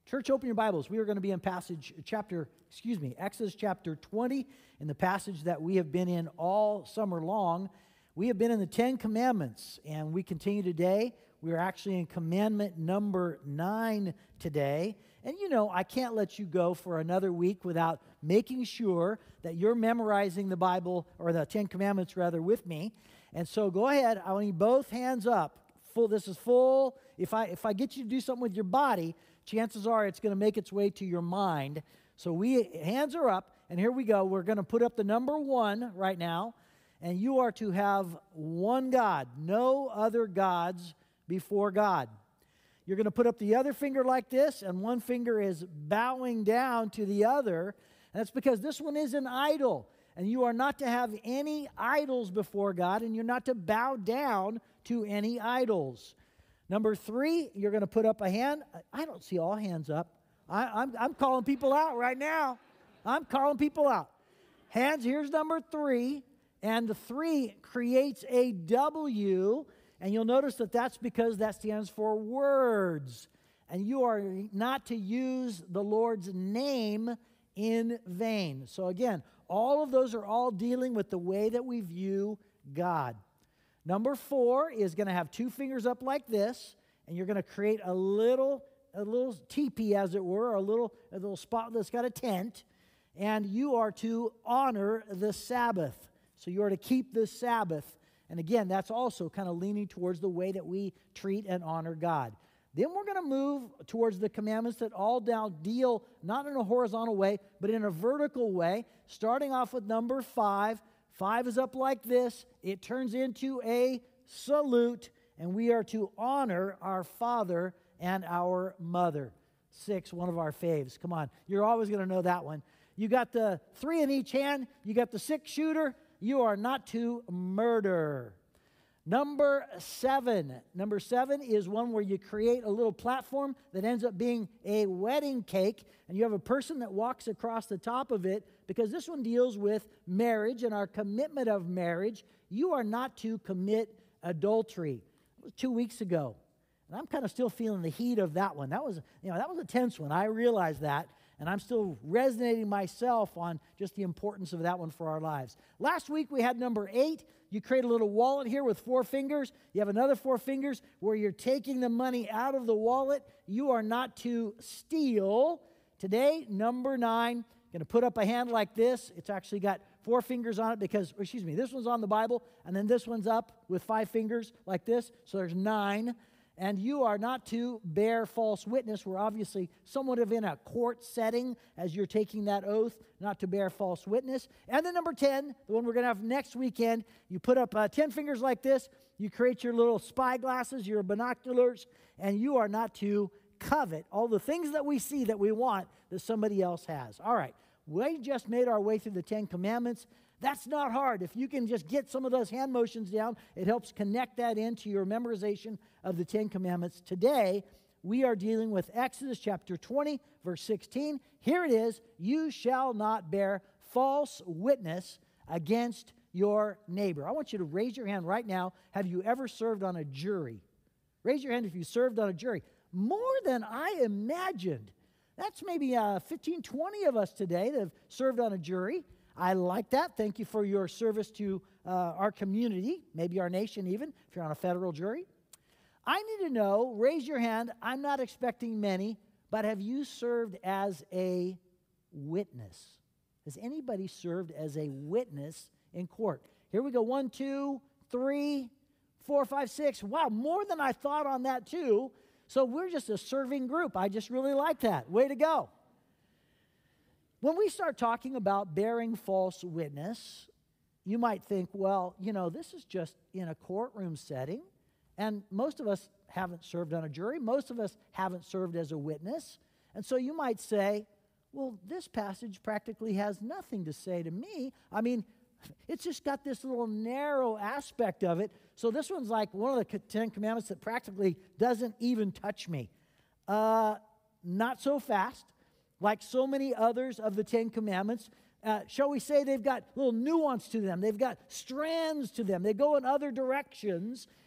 Church, open your Bibles. We are going to be in Exodus chapter 20, in the passage that we have been in all summer long. We have been in the Ten Commandments, and we continue today. We are actually in commandment number 9 today. And you know, I can't let you go for another week without making sure that you're memorizing the Bible, or the Ten Commandments rather, with me. And so go ahead. I need both hands up. Full. This is full. If I get you to do something with your body, chances are it's going to make its way to your mind. So hands are up, and here we go. We're going to put up the number 1 right now, and you are to have one God, no other gods before God. You're going to put up the other finger like this, and one finger is bowing down to the other, and that's because this one is an idol, and you are not to have any idols before God, and you're not to bow down to any idols. Number 3, you're going to put up a hand. I don't see all hands up. I'm calling people out right now. I'm calling people out. Hands, here's number 3. And the 3 creates a W. And you'll notice that that's because that stands for words. And you are not to use the Lord's name in vain. So again, all of those are all dealing with the way that we view God. Number 4 is going to have 2 fingers up like this, and you're going to create a little teepee, as it were, a little spot that's got a tent, and you are to honor the Sabbath. So you are to keep the Sabbath. And again, that's also kind of leaning towards the way that we treat and honor God. Then we're going to move towards the commandments that all deal not in a horizontal way, but in a vertical way, starting off with number 5. 5 is up like this. It turns into a salute, and we are to honor our father and our mother. 6, one of our faves. Come on, you're always going to know that one. You got the 3 in each hand. You got the 6 shooter. You are not to murder. Number 7. Number 7 is one where you create a little platform that ends up being a wedding cake, and you have a person that walks across the top of it, because this one deals with marriage and our commitment of marriage. You are not to commit adultery. It was 2 weeks ago, and I'm kind of still feeling the heat of that one. That was a tense one. I realize that. And I'm still resonating myself on just the importance of that one for our lives. Last week we had number 8. You create a little wallet here with 4 fingers. You have another 4 fingers where you're taking the money out of the wallet. You are not to steal. Today, number 9, going to put up a hand like this. It's actually got 4 fingers on it because, this one's on the Bible, and then this one's up with 5 fingers like this. So there's 9. And you are not to bear false witness. We're obviously somewhat of in a court setting as you're taking that oath, not to bear false witness. And then number 10, the one we're going to have next weekend, you put up 10 fingers like this. You create your little spy glasses, your binoculars, and you are not to covet all the things that we see that we want that somebody else has. All right, we just made our way through the 10 Commandments. That's not hard. If you can just get some of those hand motions down, it helps connect that into your memorization of the 10 Commandments. Today, we are dealing with Exodus chapter 20, verse 16. Here it is, you shall not bear false witness against your neighbor. I want you to raise your hand right now. Have you ever served on a jury? Raise your hand if you served on a jury. More than I imagined. That's maybe 15, 20 of us today that have served on a jury. I like that. Thank you for your service to our community, maybe our nation even, if you're on a federal jury. I need to know, raise your hand, I'm not expecting many, but have you served as a witness? Has anybody served as a witness in court? Here we go, 1, 2, 3, 4, 5, 6. Wow, more than I thought on that too. So we're just a serving group. I just really like that. Way to go. When we start talking about bearing false witness, you might think, well, this is just in a courtroom setting, and most of us haven't served on a jury. Most of us haven't served as a witness. And so you might say, well, this passage practically has nothing to say to me. I mean, it's just got this little narrow aspect of it. So this one's like one of the 10 Commandments that practically doesn't even touch me. Not so fast. Like so many others of the 10 Commandments, shall we say they've got little nuance to them. They've got strands to them. They go in other directions.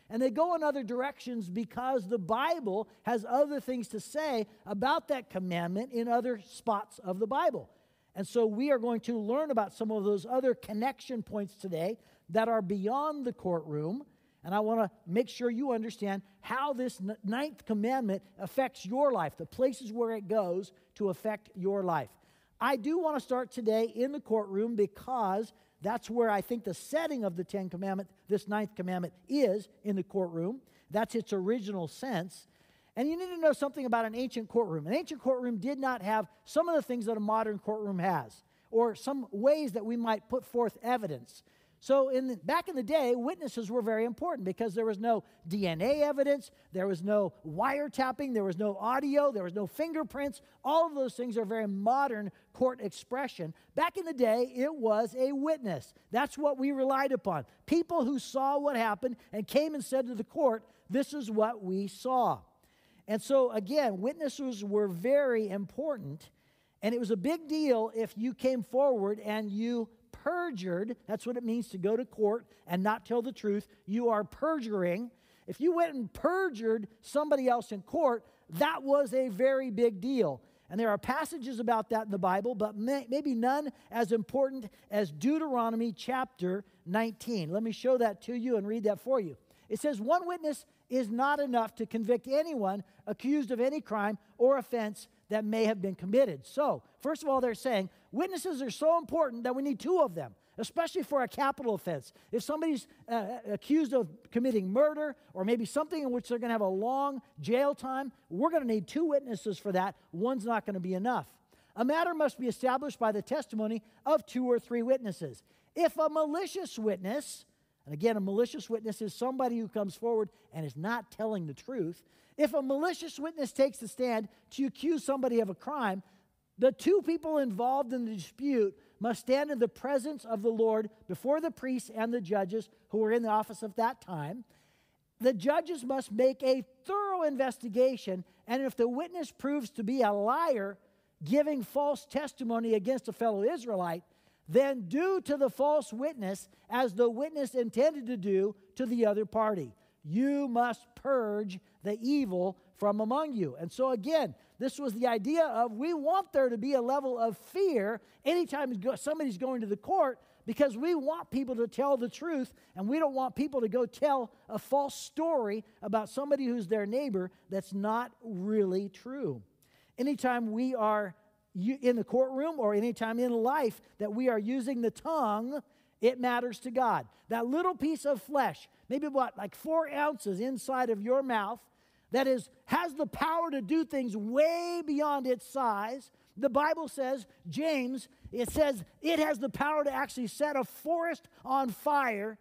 And they go in other directions because the Bible has other things to say about that commandment in other spots of the Bible. And so we are going to learn about some of those other connection points today that are beyond the courtroom. And I want to make sure you understand how this ninth commandment affects your life, the places where it goes to affect your life. I do want to start today in the courtroom because that's where I think the setting of the Ten Commandments, this ninth commandment, is in the courtroom. That's its original sense. And you need to know something about an ancient courtroom. An ancient courtroom did not have some of the things that a modern courtroom has, or some ways that we might put forth evidence. So back in the day, witnesses were very important because there was no DNA evidence, there was no wiretapping, there was no audio, there was no fingerprints. All of those things are very modern court expression. Back in the day, it was a witness. That's what we relied upon. People who saw what happened and came and said to the court, this is what we saw. And so, again, witnesses were very important, and it was a big deal if you came forward and you perjured. That's what it means to go to court and not tell the truth. You are perjuring. If you went and perjured somebody else in court, that was a very big deal. And there are passages about that in the Bible, but maybe none as important as Deuteronomy chapter 19. Let me show that to you and read that for you. It says, one witness is not enough to convict anyone accused of any crime or offense that may have been committed. So, first of all, they're saying witnesses are so important that we need two of them, especially for a capital offense. If somebody's accused of committing murder or maybe something in which they're going to have a long jail time, we're going to need two witnesses for that. One's not going to be enough. A matter must be established by the testimony of 2 or 3 witnesses. If a malicious witness, and again, a malicious witness is somebody who comes forward and is not telling the truth. If a malicious witness takes the stand to accuse somebody of a crime, the 2 people involved in the dispute must stand in the presence of the Lord before the priests and the judges who were in the office at that time. The judges must make a thorough investigation, and if the witness proves to be a liar, giving false testimony against a fellow Israelite, then do to the false witness as the witness intended to do to the other party. You must purge the evil from among you. And so again, this was the idea of we want there to be a level of fear anytime somebody's going to the court, because we want people to tell the truth, and we don't want people to go tell a false story about somebody who's their neighbor that's not really true. Anytime we are in the courtroom or anytime in life that we are using the tongue, it matters to God. That little piece of flesh, maybe like 4 ounces inside of your mouth, that has the power to do things way beyond its size. The Bible says, James, it says it has the power to actually set a forest on fire.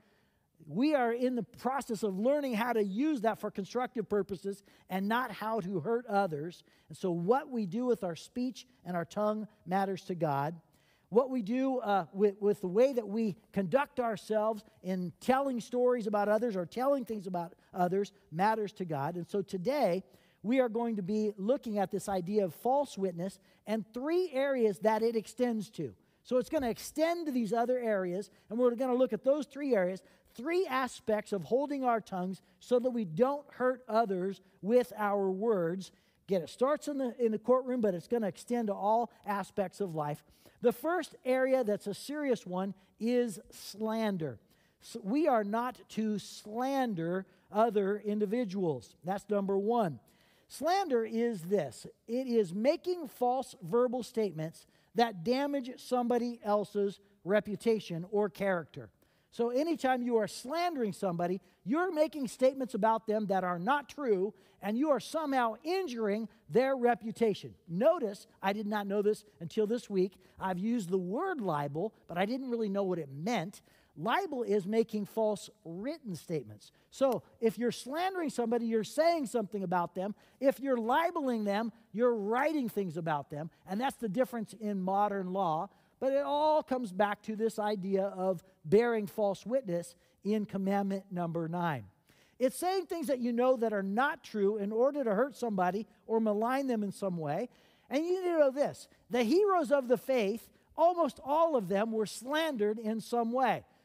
We are in the process of learning how to use that for constructive purposes and not how to hurt others. And so what we do with our speech and our tongue matters to God. What we do with the way that we conduct ourselves in telling stories about others or telling things about others matters to God. And so today we are going to be looking at this idea of false witness and 3 areas that it extends to. So it's going to extend to these other areas, and we're going to look at those 3 areas. 3 aspects of holding our tongues so that we don't hurt others with our words. Again, it starts in the courtroom, but it's going to extend to all aspects of life. The first area that's a serious one is slander. So we are not to slander other individuals. That's number 1. Slander is this. It is making false verbal statements that damage somebody else's reputation or character. So anytime you are slandering somebody, you're making statements about them that are not true, and you are somehow injuring their reputation. Notice, I did not know this until this week. I've used the word libel, but I didn't really know what it meant. Libel is making false written statements. So if you're slandering somebody, you're saying something about them. If you're libeling them, you're writing things about them, and that's the difference in modern law. But it all comes back to this idea of bearing false witness in commandment number 9. It's saying things that you know that are not true in order to hurt somebody or malign them in some way. And you need to know this. The heroes of the faith, almost all of them were slandered in some way.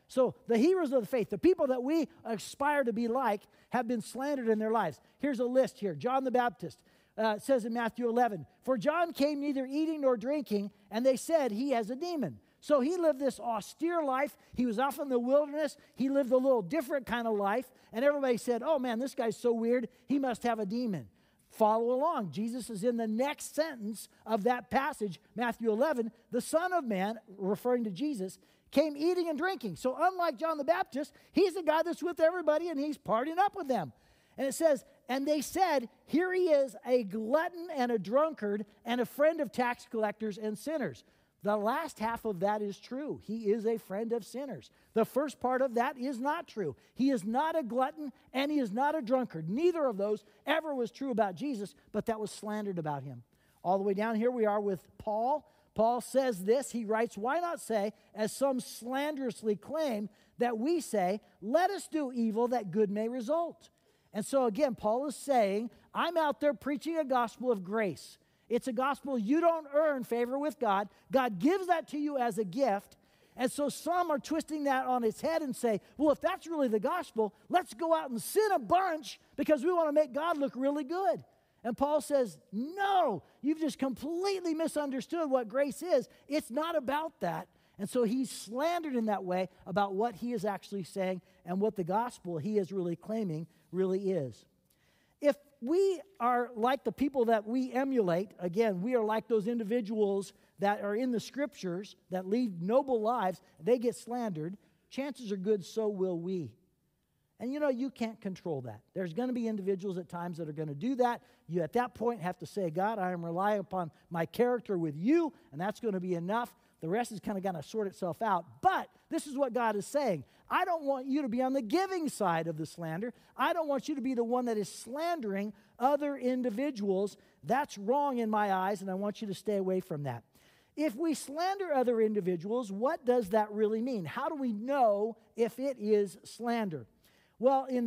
So the heroes of the faith, the people that we aspire to be like, have been slandered in their lives. Here's a list here. John the Baptist says in Matthew 11, "For John came neither eating nor drinking, and they said he has a demon." So he lived this austere life. He was off in the wilderness. He lived a little different kind of life. And everybody said, "Oh man, this guy's so weird. He must have a demon." Follow along. Jesus is in the next sentence of that passage, Matthew 11. "The Son of Man," referring to Jesus, "came eating and drinking." So unlike John the Baptist, he's the guy that's with everybody and he's partying up with them. And it says, "And they said, 'Here he is, a glutton and a drunkard and a friend of tax collectors and sinners.'" The last half of that is true. He is a friend of sinners. The first part of that is not true. He is not a glutton and he is not a drunkard. Neither of those ever was true about Jesus, but that was slandered about him. All the way down here we are with Paul. Paul says this. He writes, "Why not say, as some slanderously claim, that we say, 'Let us do evil that good may result.'" And so again, Paul is saying, I'm out there preaching a gospel of grace. It's a gospel you don't earn favor with God. God gives that to you as a gift. And so some are twisting that on its head and say, well, if that's really the gospel, let's go out and sin a bunch because we want to make God look really good. And Paul says, no, you've just completely misunderstood what grace is. It's not about that. And so he's slandered in that way about what he is actually saying and what the gospel he is really claiming really is. If we are like the people that we emulate, again, we are like those individuals that are in the scriptures that lead noble lives, they get slandered, chances are good so will we. And you know, you can't control that. There's going to be individuals at times that are going to do that. You at that point have to say, God, I am relying upon my character with you, and that's going to be enough. The rest is kind of going to sort itself out. But this is what God is saying. I don't want you to be on the giving side of the slander. I don't want you to be the one that is slandering other individuals. That's wrong in my eyes, and I want you to stay away from that. If we slander other individuals, what does that really mean? How do we know if it is slander? Well, in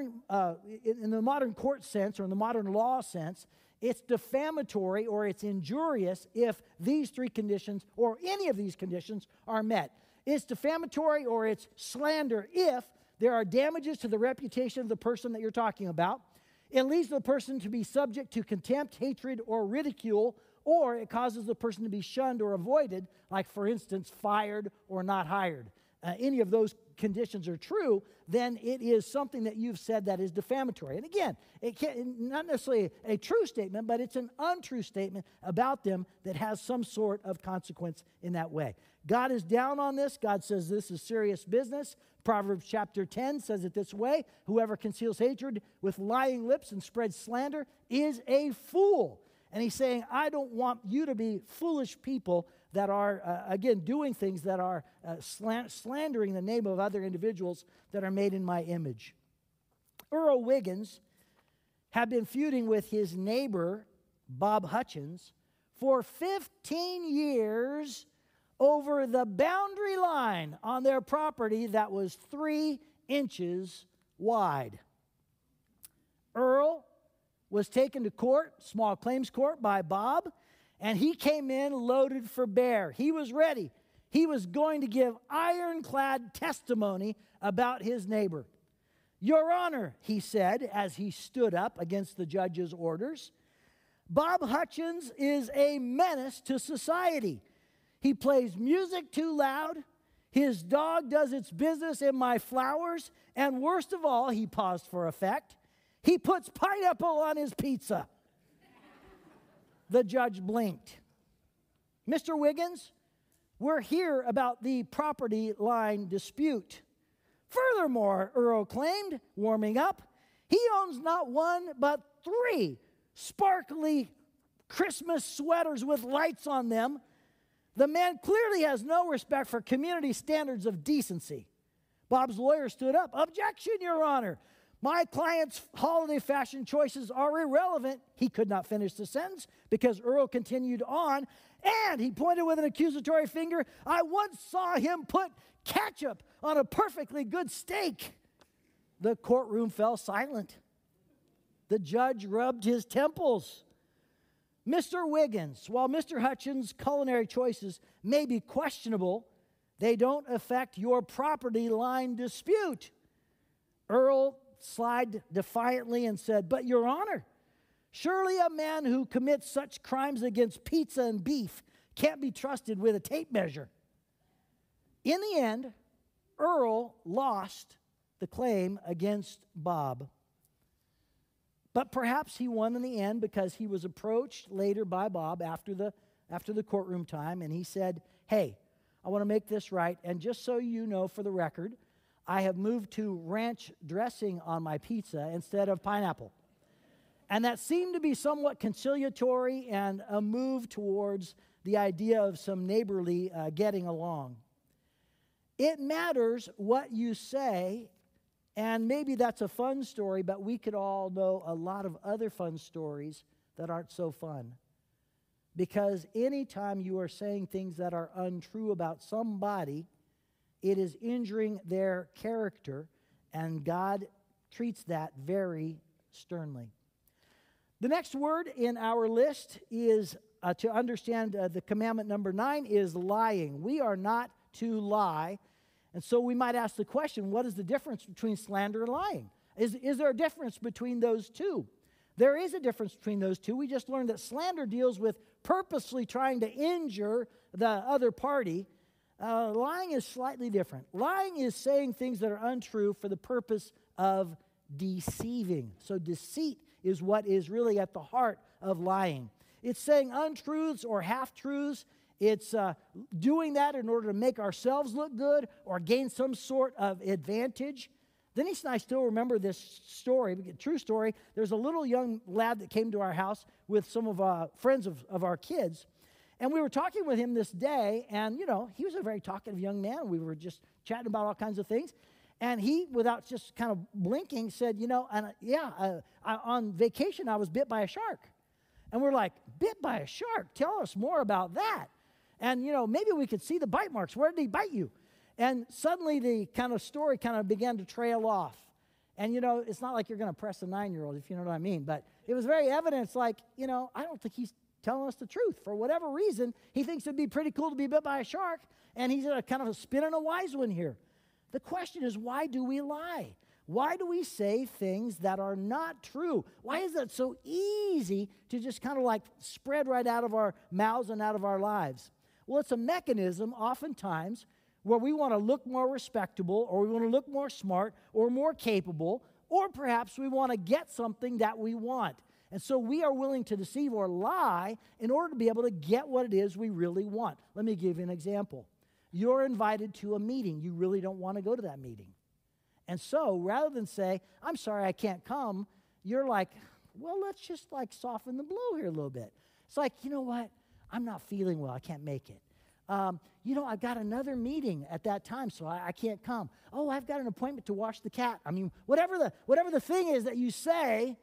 the modern court sense or in the modern law sense, it's defamatory or it's injurious if these three conditions or any of these conditions are met. It's defamatory or it's slander if there are damages to the reputation of the person that you're talking about. It leads the person to be subject to contempt, hatred, or ridicule, or it causes the person to be shunned or avoided, like, for instance, fired or not hired. Any of those conditions are true, then it is something that you've said that is defamatory. And again, it can't, not necessarily a true statement, but it's an untrue statement about them that has some sort of consequence in that way. God is down on this. God says this is serious business. Proverbs chapter 10 says it this way: whoever conceals hatred with lying lips and spreads slander is a fool. And he's saying, I don't want you to be foolish people that are, again, doing things that are slandering the name of other individuals that are made in my image. Earl Wiggins had been feuding with his neighbor, Bob Hutchins, for 15 years over the boundary line on their property that was 3 inches wide. Earl was taken to court, small claims court, by Bob, and he came in loaded for bear. He was ready. He was going to give ironclad testimony about his neighbor. Your Honor, he said as he stood up against the judge's orders, Bob Hutchins is a menace to society. He plays music too loud. His dog does its business in my flowers. And worst of all, he paused for effect, he puts pineapple on his pizza. The judge blinked. Mr. Wiggins, we're here about the property line dispute. Furthermore, Earl claimed, warming up, he owns not 1 but 3 sparkly Christmas sweaters with lights on them. The man clearly has no respect for community standards of decency. Bob's lawyer stood up. Objection, Your Honor. My client's holiday fashion choices are irrelevant. He could not finish the sentence because Earl continued on, and he pointed with an accusatory finger. I once saw him put ketchup on a perfectly good steak. The courtroom fell silent. The judge rubbed his temples. Mr. Wiggins, while Mr. Hutchins' culinary choices may be questionable, They don't affect your property line dispute. Earl sighed defiantly and said, "But, Your Honor, surely a man who commits such crimes against pizza and beef can't be trusted with a tape measure." In the end, Earl lost the claim against Bob. But perhaps he won in the end because he was approached later by Bob after the courtroom time, and he said, "Hey, I want to make this right, and just so you know for the record, I have moved to ranch dressing on my pizza instead of pineapple." And that seemed to be somewhat conciliatory and a move towards the idea of some neighborly getting along. It matters what you say, and maybe that's a fun story, but we could all know a lot of other fun stories that aren't so fun. Because anytime you are saying things that are untrue about somebody, it is injuring their character, and God treats that very sternly. The next word in our list is, to understand the commandment number 9, is lying. We are not to lie. And so we might ask the question, what is the difference between slander and lying? Is there a difference between those two? There is a difference between those two. We just learned that slander deals with purposely trying to injure the other party. Lying is slightly different. Lying is saying things that are untrue for the purpose of deceiving. So deceit is what is really at the heart of lying. It's saying untruths or half-truths. It's doing that in order to make ourselves look good or gain some sort of advantage. Denise and I still remember this story, true story. There's a little young lad that came to our house with some of our friends of our kids. And we were talking with him this day, and, he was a very talkative young man. We were just chatting about all kinds of things. And he, without just kind of blinking, said, on vacation I was bit by a shark. And we're like, bit by a shark? Tell us more about that. And, maybe we could see the bite marks. Where did he bite you? And suddenly the kind of story kind of began to trail off. And, it's not like you're going to press a 9-year-old, if you know what I mean. But it was very evident. It's like, I don't think he's telling us the truth. For whatever reason, he thinks it'd be pretty cool to be bit by a shark. And he's kind of spinning a wise one here. The question is, why do we lie? Why do we say things that are not true? Why is it so easy to just kind of like spread right out of our mouths and out of our lives? Well, it's a mechanism oftentimes where we want to look more respectable, or we want to look more smart or more capable, or perhaps we want to get something that we want. And so we are willing to deceive or lie in order to be able to get what it is we really want. Let me give you an example. You're invited to a meeting. You really don't want to go to that meeting. And so rather than say, "I'm sorry, I can't come," you're like, "Well, let's just soften the blow here a little bit." It's like, "You know what? I'm not feeling well. I can't make it. I've got another meeting at that time, so I can't come. Oh, I've got an appointment to wash the cat." I mean, whatever the thing is that you say,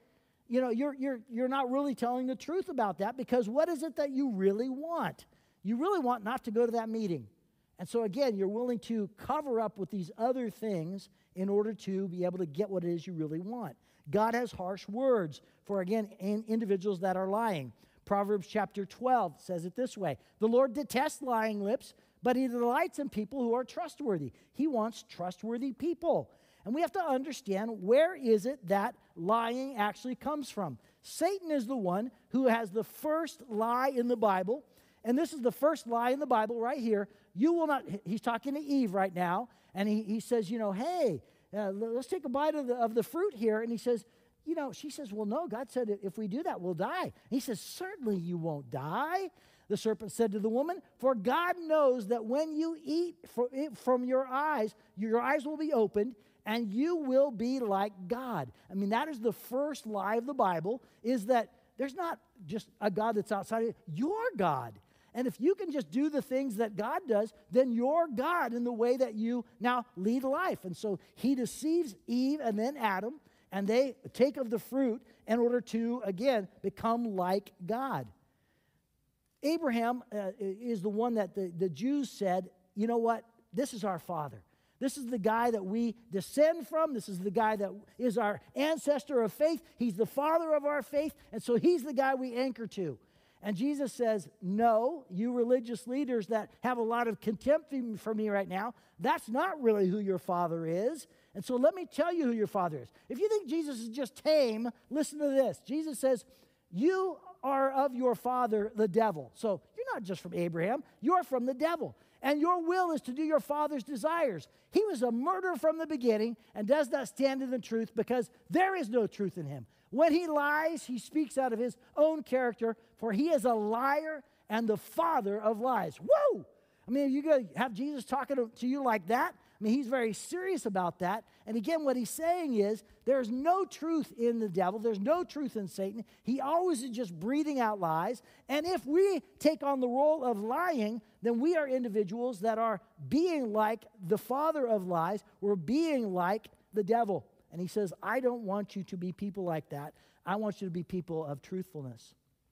you're not really telling the truth about that, because what is it that you really want? You really want not to go to that meeting. And so again, you're willing to cover up with these other things in order to be able to get what it is you really want. God has harsh words for, again, individuals that are lying. Proverbs chapter 12 says it this way: "The Lord detests lying lips, but he delights in people who are trustworthy." He wants trustworthy people. And we have to understand, where is it that lying actually comes from? Satan is the one who has the first lie in the Bible. And this is the first lie in the Bible right here. You will not, he's talking to Eve right now, and he says, "Hey, let's take a bite of the fruit here." And he says, she says, "Well, no, God said if we do that, we'll die." And he says, "Certainly you won't die." The serpent said to the woman, "For God knows that when you eat from your eyes will be opened, and you will be like God." I mean, that is the first lie of the Bible, is that there's not just a God that's outside of you. You're God. And if you can just do the things that God does, then you're God in the way that you now lead life. And so he deceives Eve and then Adam, and they take of the fruit in order to, again, become like God. Abraham is the one that the Jews said, "You know what? This is our father. This is the guy that we descend from. This is the guy that is our ancestor of faith. He's the father of our faith, and so he's the guy we anchor to." And Jesus says, no, you religious leaders that have a lot of contempt for me right now, that's not really who your father is. And so let me tell you who your father is. If you think Jesus is just tame, listen to this. Jesus says, you are of your father, the devil. So you're not just from Abraham, you're from the devil. And your will is to do your father's desires. He was a murderer from the beginning and does not stand in the truth because there is no truth in him. When he lies, he speaks out of his own character, for he is a liar and the father of lies. Whoa! I mean, you going to have Jesus talking to you like that? I mean, he's very serious about that. And again, what he's saying is there's no truth in the devil. There's no truth in Satan. He always is just breathing out lies. And if we take on the role of lying, then we are individuals that are being like the father of lies. We're being like the devil. And he says, I don't want you to be people like that. I want you to be people of truthfulness.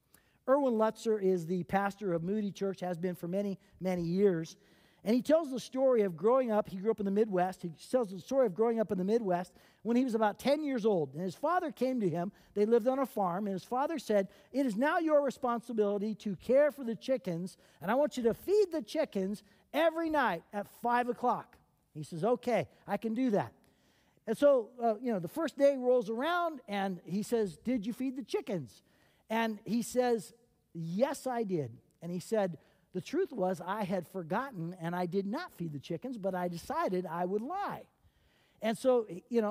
Erwin Lutzer is the pastor of Moody Church, has been for many, many years. And he tells the story of growing up. He grew up in the Midwest. He tells the story of growing up in the Midwest when he was about 10 years old. And his father came to him. They lived on a farm. And his father said, it is now your responsibility to care for the chickens. And I want you to feed the chickens every night at 5 o'clock. He says, okay, I can do that. And so, the first day rolls around, and he says, did you feed the chickens? And he says, yes, I did. And he said, the truth was I had forgotten, and I did not feed the chickens, but I decided I would lie. And so,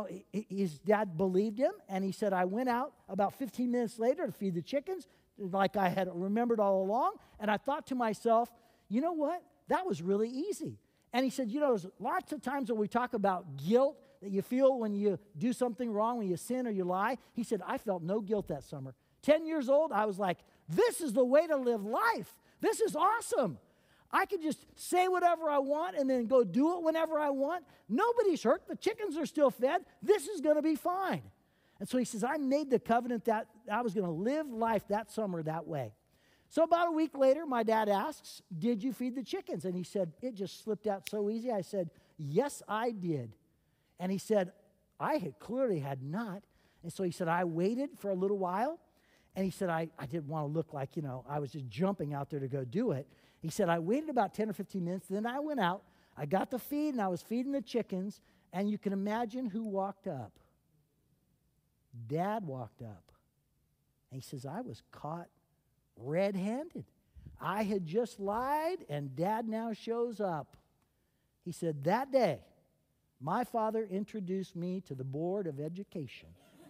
his dad believed him, and he said, I went out about 15 minutes later to feed the chickens, like I had remembered all along, and I thought to myself, you know what? That was really easy. And he said, there's lots of times when we talk about guilt that you feel when you do something wrong, when you sin or you lie. He said, I felt no guilt that summer. 10 years old, I was like, this is the way to live life. This is awesome. I can just say whatever I want and then go do it whenever I want. Nobody's hurt. The chickens are still fed. This is going to be fine. And so he says, I made the covenant that I was going to live life that summer that way. So about a week later, my dad asks, did you feed the chickens? And he said, it just slipped out so easy. I said, yes, I did. And he said, I clearly had not. And so he said, I waited for a little while. And he said, I didn't want to look like, I was just jumping out there to go do it. He said, I waited about 10 or 15 minutes. Then I went out. I got the feed, and I was feeding the chickens. And you can imagine who walked up. Dad walked up. And he says, I was caught red-handed. I had just lied, and Dad now shows up. He said, that day, my father introduced me to the Board of Education.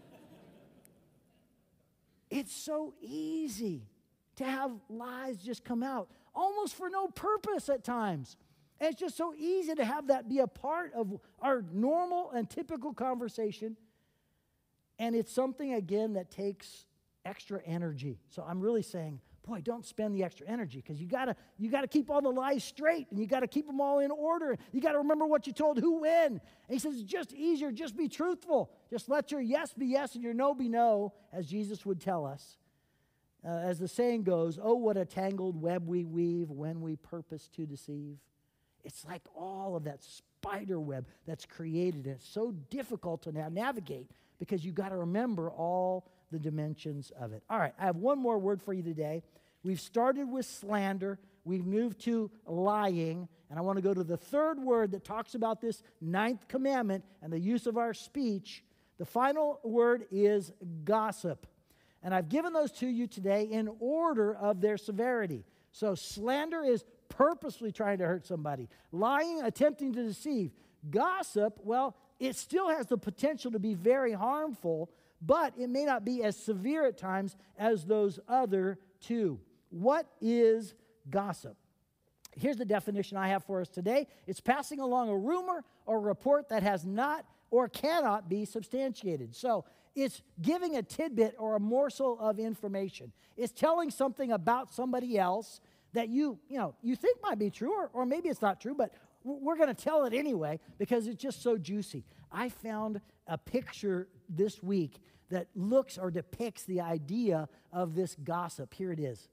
It's so easy to have lies just come out, almost for no purpose at times. And it's just so easy to have that be a part of our normal and typical conversation. And it's something, again, that takes extra energy. So I'm really saying, boy, don't spend the extra energy, because you gotta keep all the lies straight, and you got to keep them all in order. You got to remember what you told who when. And he says it's just easier, just be truthful. Just let your yes be yes and your no be no, as Jesus would tell us. As the saying goes, oh, what a tangled web we weave when we purpose to deceive. It's like all of that spider web that's created, and it's so difficult to now navigate because you got to remember all the dimensions of it. All right, I have one more word for you today. We've started with slander. We've moved to lying. And I want to go to the third word that talks about this 9th commandment and the use of our speech. The final word is gossip. And I've given those to you today in order of their severity. So slander is purposely trying to hurt somebody. Lying, attempting to deceive. Gossip, well, it still has the potential to be very harmful, but it may not be as severe at times as those other two. What is gossip? Here's the definition I have for us today. It's passing along a rumor or report that has not or cannot be substantiated. So it's giving a tidbit or a morsel of information. It's telling something about somebody else that you think might be true, or maybe it's not true, but we're going to tell it anyway because it's just so juicy. I found a picture this week that looks or depicts the idea of this gossip. Here it is.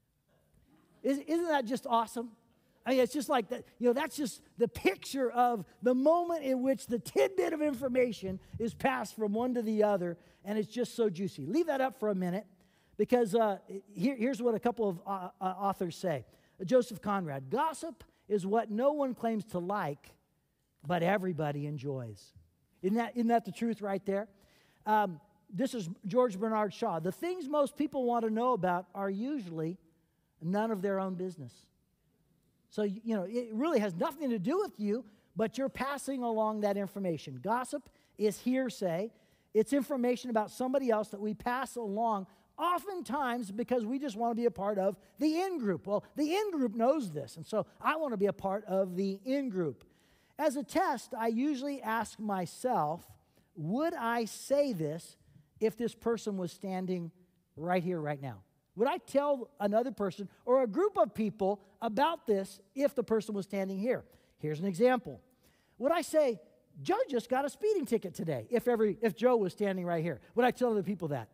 Isn't that just awesome? I mean, it's just like that. That's just the picture of the moment in which the tidbit of information is passed from one to the other, and it's just so juicy. Leave that up for a minute. Because here's what a couple of authors say. Joseph Conrad, gossip is what no one claims to like, but everybody enjoys. Isn't that the truth right there? This is George Bernard Shaw. The things most people want to know about are usually none of their own business. So, it really has nothing to do with you, but you're passing along that information. Gossip is hearsay. It's information about somebody else that we pass along, oftentimes because we just want to be a part of the in-group. Well, the in-group knows this, and so I want to be a part of the in-group. As a test, I usually ask myself, would I say this if this person was standing right here, right now? Would I tell another person or a group of people about this if the person was standing here? Here's an example. Would I say, Joe just got a speeding ticket today, if Joe was standing right here? Would I tell other people that?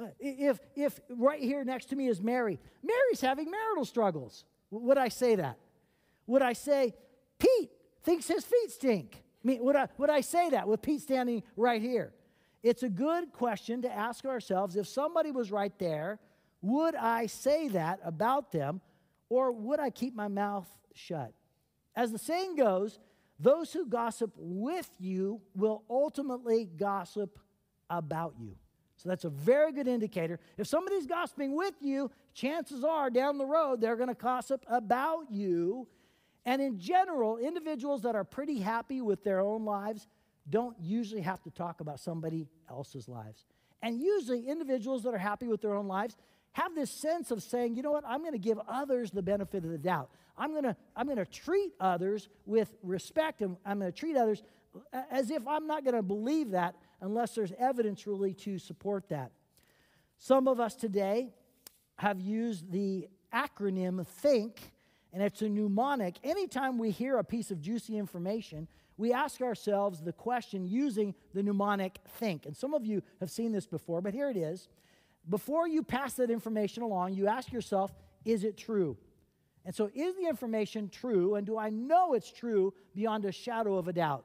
If right here next to me is Mary's having marital struggles, would I say that? Would I say, Pete thinks his feet stink? Would I say that with Pete standing right here? It's a good question to ask ourselves. If somebody was right there, would I say that about them, or would I keep my mouth shut? As the saying goes, those who gossip with you will ultimately gossip about you. So that's a very good indicator. If somebody's gossiping with you, chances are down the road they're going to gossip about you. And in general, individuals that are pretty happy with their own lives don't usually have to talk about somebody else's lives. And usually individuals that are happy with their own lives have this sense of saying, you know what, I'm going to give others the benefit of the doubt. I'm going to treat others with respect, and I'm going to treat others as if I'm not going to believe that unless there's evidence really to support that. Some of us today have used the acronym THINK, and it's a mnemonic. Anytime we hear a piece of juicy information, we ask ourselves the question using the mnemonic THINK. And some of you have seen this before, but here it is. Before you pass that information along, you ask yourself, is it true? And so is the information true, and do I know it's true beyond a shadow of a doubt?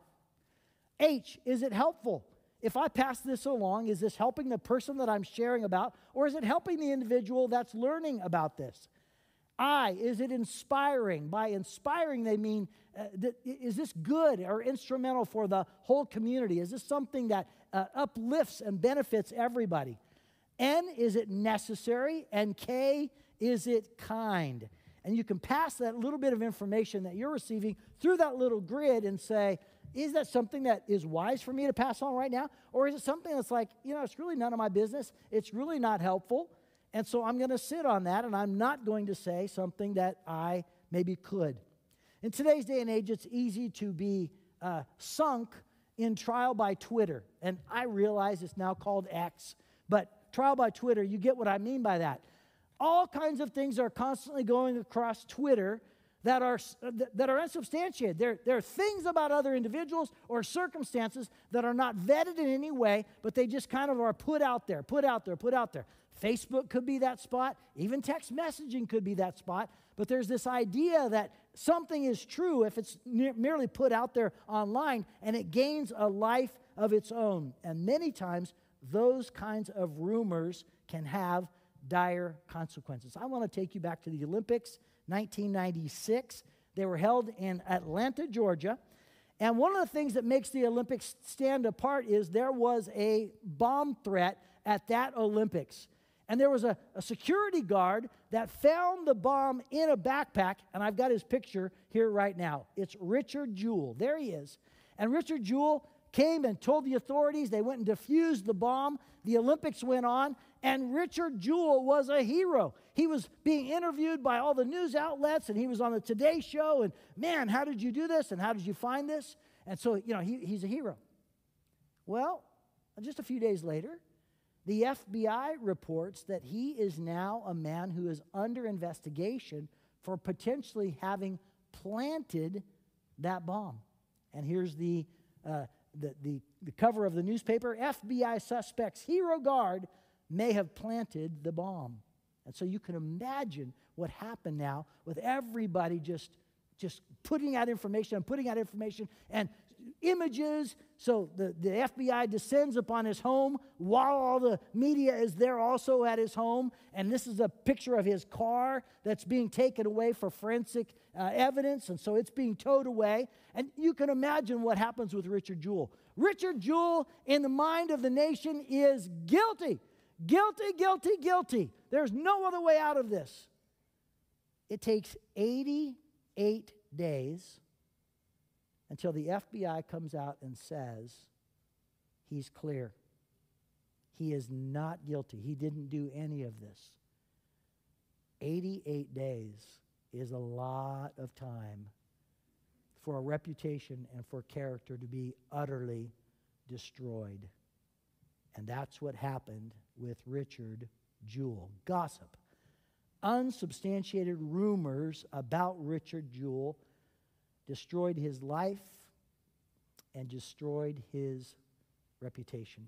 H, is it helpful? If I pass this along, is this helping the person that I'm sharing about, or is it helping the individual that's learning about this? I, is it inspiring? By inspiring, they mean, is this good or instrumental for the whole community? Is this something that uplifts and benefits everybody? N, is it necessary? And K, is it kind? And you can pass that little bit of information that you're receiving through that little grid and say, is that something that is wise for me to pass on right now? Or is it something that's like, it's really none of my business. It's really not helpful. And so I'm going to sit on that, and I'm not going to say something that I maybe could. In today's day and age, it's easy to be sunk in trial by Twitter. And I realize it's now called X, but trial by Twitter, you get what I mean by that. All kinds of things are constantly going across Twitter that are unsubstantiated. There are things about other individuals or circumstances that are not vetted in any way, but they just kind of are put out there. Facebook could be that spot. Even text messaging could be that spot. But there's this idea that something is true if it's merely put out there online, and it gains a life of its own. And many times, those kinds of rumors can have dire consequences. I want to take you back to the Olympics, 1996. They were held in Atlanta, Georgia. And one of the things that makes the Olympics stand apart is there was a bomb threat at that Olympics. And there was a security guard that found the bomb in a backpack, and I've got his picture here right now. It's Richard Jewell. There he is. And Richard Jewell came and told the authorities. They went and defused the bomb. The Olympics went on, and Richard Jewell was a hero. He was being interviewed by all the news outlets, and he was on the Today Show, and man, how did you do this, and how did you find this? And so, he's a hero. Well, just a few days later, the FBI reports that he is now a man who is under investigation for potentially having planted that bomb. And here's the cover of the newspaper. FBI suspects hero guard may have planted the bomb. And so you can imagine what happened now with everybody just putting out information and images. So the FBI descends upon his home while all the media is there also at his home. And this is a picture of his car that's being taken away for forensic evidence. And so it's being towed away. And you can imagine what happens with Richard Jewell. Richard Jewell, in the mind of the nation, is guilty. Guilty, guilty, guilty. There's no other way out of this. It takes 88 days until the FBI comes out and says he's clear. He is not guilty. He didn't do any of this. 88 days is a lot of time for a reputation and for character to be utterly destroyed. And that's what happened with Richard Jewell. Gossip, unsubstantiated rumors about Richard Jewell destroyed his life and destroyed his reputation.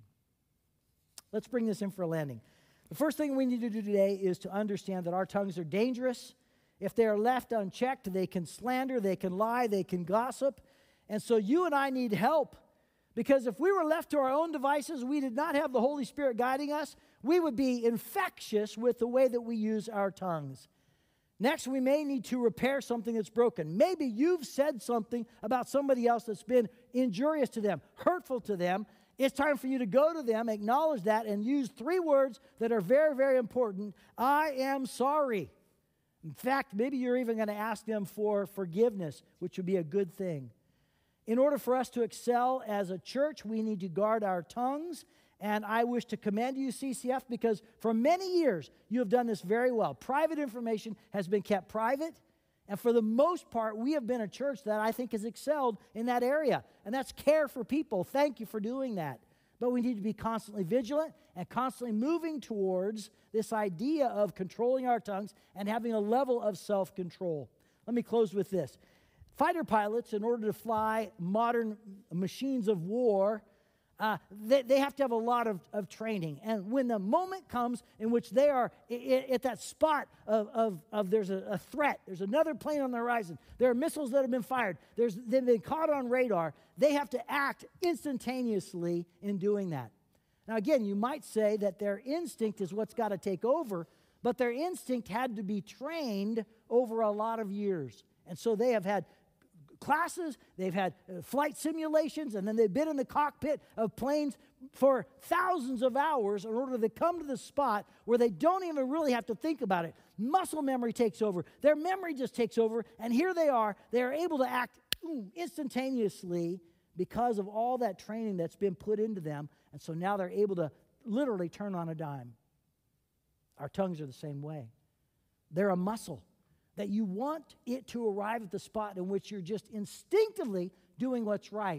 Let's bring this in for a landing. The first thing we need to do today is to understand that our tongues are dangerous. If they are left unchecked, they can slander, they can lie, they can gossip. And so you and I need help. Because if we were left to our own devices, we did not have the Holy Spirit guiding us, we would be infectious with the way that we use our tongues. Next, we may need to repair something that's broken. Maybe you've said something about somebody else that's been injurious to them, hurtful to them. It's time for you to go to them, acknowledge that, and use 3 words that are very, very important. I am sorry. In fact, maybe you're even going to ask them for forgiveness, which would be a good thing. In order for us to excel as a church, we need to guard our tongues. And I wish to commend you, CCF, because for many years you have done this very well. Private information has been kept private. And for the most part, we have been a church that I think has excelled in that area. And that's care for people. Thank you for doing that. But we need to be constantly vigilant and constantly moving towards this idea of controlling our tongues and having a level of self-control. Let me close with this. Fighter pilots, in order to fly modern machines of war, they have to have a lot of training. And when the moment comes in which they are at that spot of there's a threat, there's another plane on the horizon, there are missiles that have been fired, they've been caught on radar, they have to act instantaneously in doing that. Now again, you might say that their instinct is what's got to take over, but their instinct had to be trained over a lot of years. And so they have had classes, they've had flight simulations, and then they've been in the cockpit of planes for thousands of hours in order to come to the spot where they don't even really have to think about it. Muscle memory takes over. Their memory just takes over, and here they are. They are able to act instantaneously because of all that training that's been put into them, and so now they're able to literally turn on a dime. Our tongues are the same way. They're a muscle that you want it to arrive at the spot in which you're just instinctively doing what's right.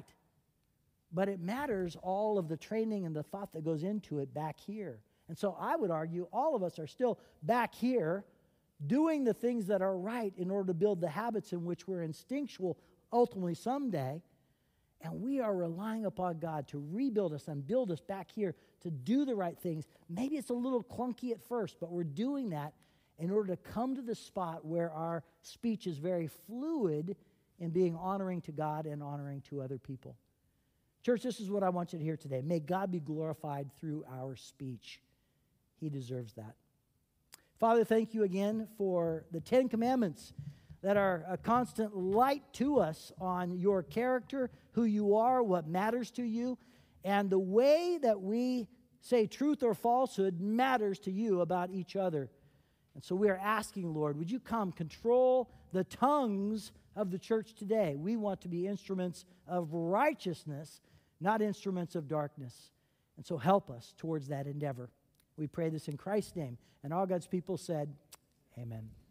But it matters all of the training and the thought that goes into it back here. And so I would argue all of us are still back here doing the things that are right in order to build the habits in which we're instinctual ultimately someday. And we are relying upon God to rebuild us and build us back here to do the right things. Maybe it's a little clunky at first, but we're doing that in order to come to the spot where our speech is very fluid in being honoring to God and honoring to other people. Church, this is what I want you to hear today. May God be glorified through our speech. He deserves that. Father, thank you again for the 10 Commandments that are a constant light to us on your character, who you are, what matters to you, and the way that we say truth or falsehood matters to you about each other. And so we are asking, Lord, would you come control the tongues of the church today? We want to be instruments of righteousness, not instruments of darkness. And so help us towards that endeavor. We pray this in Christ's name. And all God's people said, amen.